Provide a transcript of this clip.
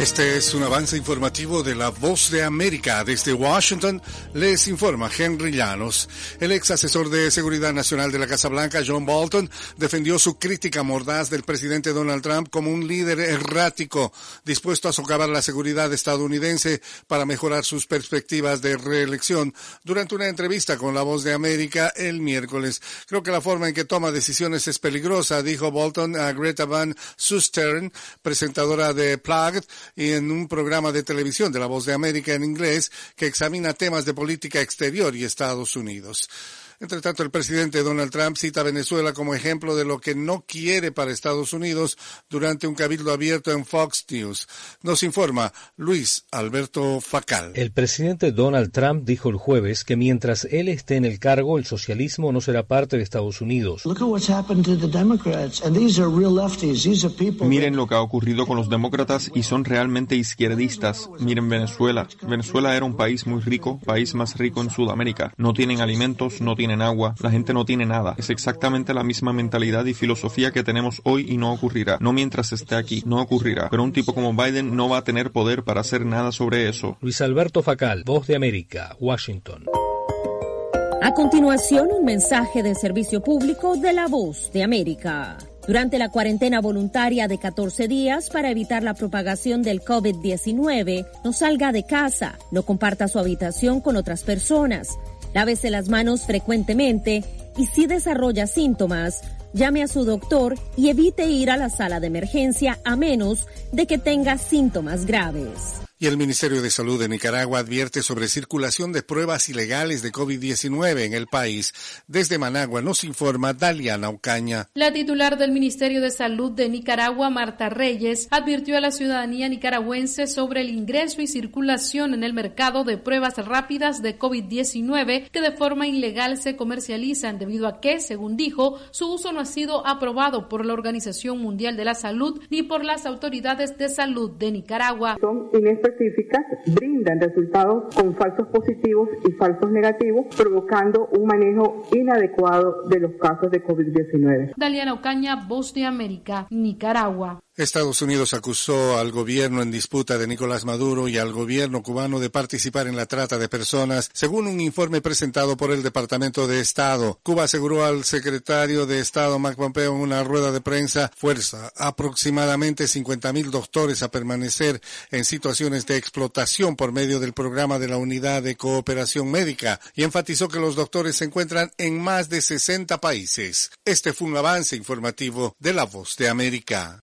Este es un avance informativo de La Voz de América. Desde Washington les informa Henry Llanos. El ex asesor de Seguridad Nacional de la Casa Blanca, John Bolton, defendió su crítica mordaz del presidente Donald Trump como un líder errático, dispuesto a socavar la seguridad estadounidense para mejorar sus perspectivas de reelección. Durante una entrevista con La Voz de América el miércoles, creo que la forma en que toma decisiones es peligrosa, dijo Bolton a Greta Van Susteren, presentadora de Plugged, y en un programa de televisión de La Voz de América en inglés que examina temas de política exterior y Estados Unidos. Entre tanto, el presidente Donald Trump cita a Venezuela como ejemplo de lo que no quiere para Estados Unidos durante un cabildo abierto en Fox News. Nos informa Luis Alberto Facal. El presidente Donald Trump dijo el jueves que mientras él esté en el cargo, el socialismo no será parte de Estados Unidos. Miren lo que ha ocurrido con los demócratas y son realmente izquierdistas. Miren Venezuela. Venezuela era un país muy rico, país más rico en Sudamérica. No tienen alimentos, no tienen agua, la gente no tiene nada. Es exactamente la misma mentalidad y filosofía que tenemos hoy y no ocurrirá. No mientras esté aquí, no ocurrirá. Pero un tipo como Biden no va a tener poder para hacer nada sobre eso. Luis Alberto Facal, Voz de América, Washington. A continuación, un mensaje de servicio público de La Voz de América. Durante la cuarentena voluntaria de 14 días para evitar la propagación del COVID-19, no salga de casa, no comparta su habitación con otras personas, lávese las manos frecuentemente y si desarrolla síntomas, llame a su doctor y evite ir a la sala de emergencia a menos de que tenga síntomas graves. Y el Ministerio de Salud de Nicaragua advierte sobre circulación de pruebas ilegales de COVID-19 en el país. Desde Managua nos informa Daliana Ocaña. La titular del Ministerio de Salud de Nicaragua, Marta Reyes, advirtió a la ciudadanía nicaragüense sobre el ingreso y circulación en el mercado de pruebas rápidas de COVID-19 que de forma ilegal se comercializan debido a que, según dijo, su uso no ha sido aprobado por la Organización Mundial de la Salud ni por las autoridades de salud de Nicaragua. Son inespecíficas, brindan resultados con falsos positivos y falsos negativos, provocando un manejo inadecuado de los casos de COVID-19. Daliana Ocaña, Voz de América, Nicaragua. Estados Unidos acusó al gobierno en disputa de Nicolás Maduro y al gobierno cubano de participar en la trata de personas, según un informe presentado por el Departamento de Estado. Cuba aseguró al secretario de Estado, Mike Pompeo, en una rueda de prensa, fuerza aproximadamente 50,000 doctores a permanecer en situaciones de explotación por medio del programa de la Unidad de Cooperación Médica, y enfatizó que los doctores se encuentran en más de 60 países. Este fue un avance informativo de La Voz de América.